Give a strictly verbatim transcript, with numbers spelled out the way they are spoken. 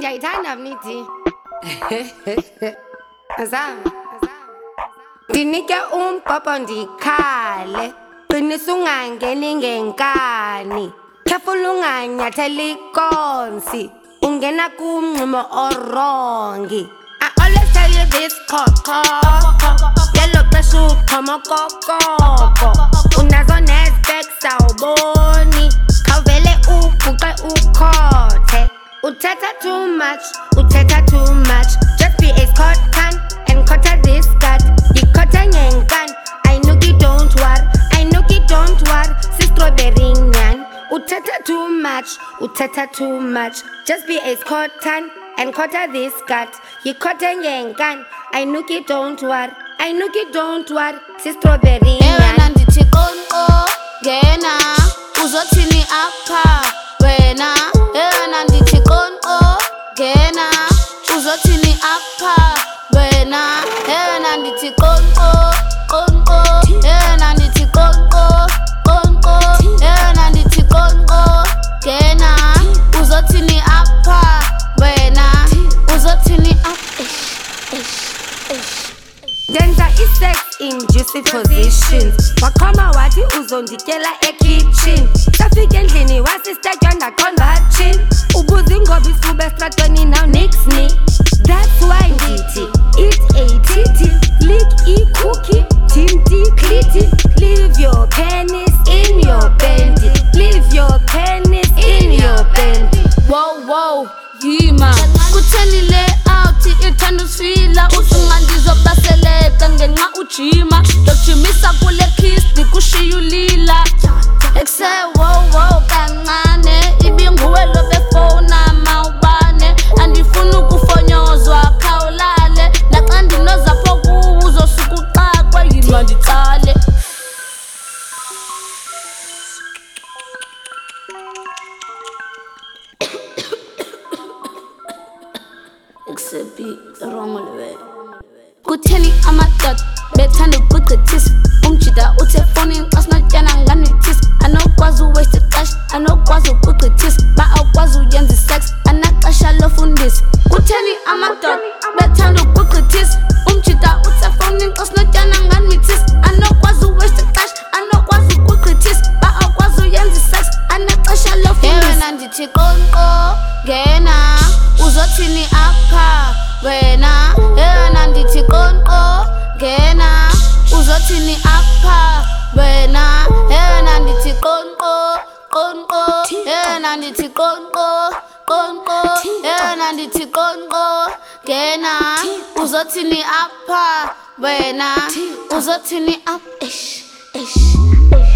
ngiyayithanda mnithi azami ndinike umbhobho ndikhale qinisa ungangeni ngenkani khefula unganyatheli ikonsi ungena kumncimo orongi. I always tell you this koko yelo xesha uqhoma kokoko unazo nezibhek sawuboni khawuvele ubhuqe ukhothe uthetha too much uthetha too much just be a cotton and cutter this gut yikhotha ngenkani I know you don't worry I know you don't worry si-strawberry nyani uthetha too much uthetha too much just be a cotton and cutter this gut yikhotha ngenkani I know you don't worry I know you don't worry si-strawberry nyani ndithi konko ngena uzothini apha wena yena ndithi konko ngena uzothini apha wena yena ndithi konko konko yena ndithi konko konko yena ndithi konko ngena uzothini apha wena uzothini apha Denza i-sex inducive positions waqhoma wathi uzondikela ekitchen safika endlini wasistejwa ndaqonda watshini ubuza ingoba isube estratweni now nix me that's why ndithi eat a titi lick i-cookie timti cliti leave your penis in your panty leave your penis in your panty. Wow wow yima kutheni layout ithanda usifila usungandizobaseleka ngenxa ujima lokujimisa kule kiss ndikushiya ulila ekuse wow wow kancane ibinguwe lobefona mawubane andifuni ukufonyozwa khawulale naxa ndinozapho kuwo uzosuka uqaqwe yima ndicale except be the wrong way. Kutheni amadoda bethanda ukuchithisa umjida uthe phone xasinatyana nganithisa anokwazi uwaste ixesha anokwazi ukuchithisa ba awukwazi uyenza isex anaxesha lofundisa. Kutheni amadoda bethanda ukuchithisa umjida uthe phone xasinatyana nganithisa anokwazi uwaste ixesha anokwazi ukuchithisa ba awukwazi uyenza isex anaxesha lofundisa. Yena ndithi konko ngena uzothini apha wena yena ndithi konko ngena uzothini apha wena yena ndithi konko konko yena ndithi konko konko yena ndithi konko ngena uzothini apha wena uzothini apha ish ish